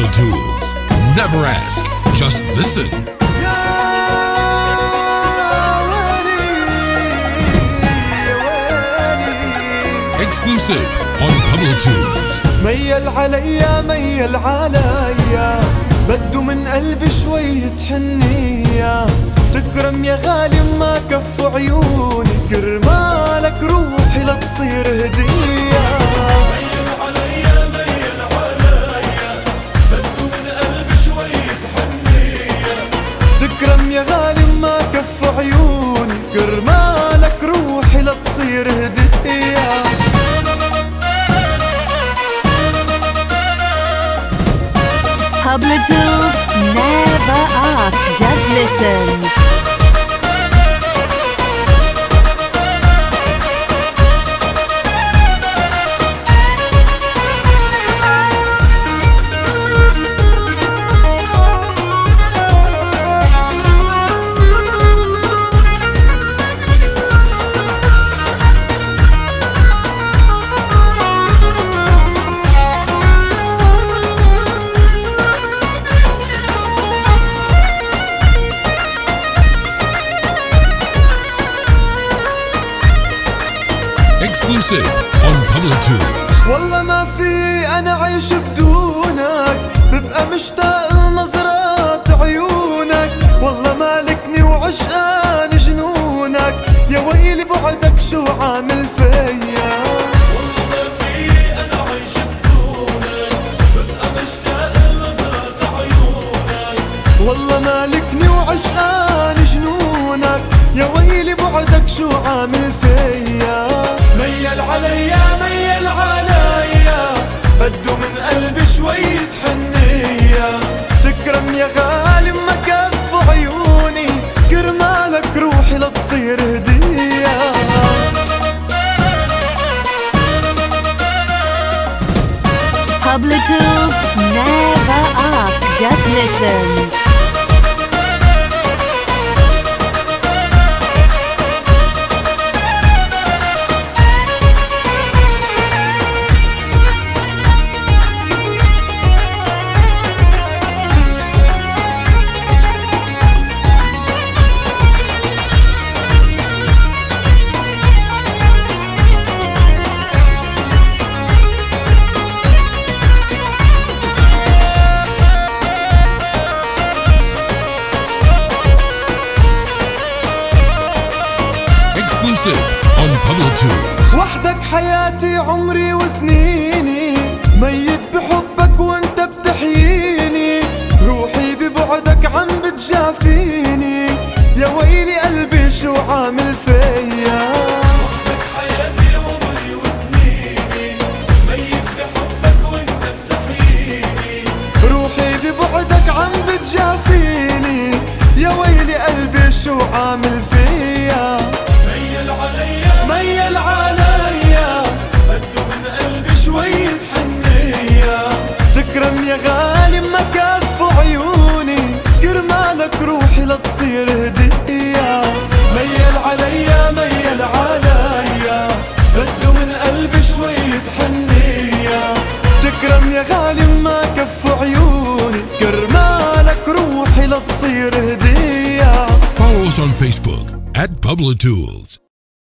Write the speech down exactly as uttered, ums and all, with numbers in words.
Tools. Never ask, just listen. Exclusive on Pablo Tools. ميل عليا ميل عليا بده من قلبي شوية حنية، تكرم يا غالي ما كفوا عيوني، كرمالك روحي لتصير هدية. ميل عليا ميل عليا بده من قلبي شوية حنية، تكرم يا غالي ما كفوا عيوني، كرمالك روحي لتصير هدية. Pablo Tools, never ask, just listen. Exclusive on Pablo Tools. والله ما في أنا عايش بدونك، ببقى مشتاق لنظرات عيونك، والله مالكني وعشقان جنونك، يا ويلي بعدك شو عامل فيا. والله ما في أنا عايش بدونك، ببقى مشتاق لنظرات عيونك، والله مالكني وعشقان جنونك، يا ويلي بعدك شو عامل فيا. ميل عليا ميل عليا بده من قلبي شوية حنية، تكرم يا غالي ما كفوا عيوني، كرمالك روحي لتصير هدية. Pablo Tools, never ask, just listen. Exclusive on Pablo Tools. وحدك حياتي عمري وسنيني، ميت بحبك وانت بتحييني، روحي ببعدك عم بتجافيني، يا ويلي قلبي شو عامل فيا. وحدك حياتي عمري وسنيني، ميت بحبك وانت بتحييني، روحي ببعدك عم بتجافيني، يا ويلي قلبي شو عامل فيا. ميل عليا ميل عليا بده من قلبي شوية حنية، تكرم يا غالي ما كفوا عيوني، كرمالك روحي لتصير هدية. ميل عليا ميل عليا بده من قلبي شوية حنية، تكرم يا غالي ما كفوا عيوني، كرمالك روحي لتصير هدية. Follow us on Facebook at Pablo Tools.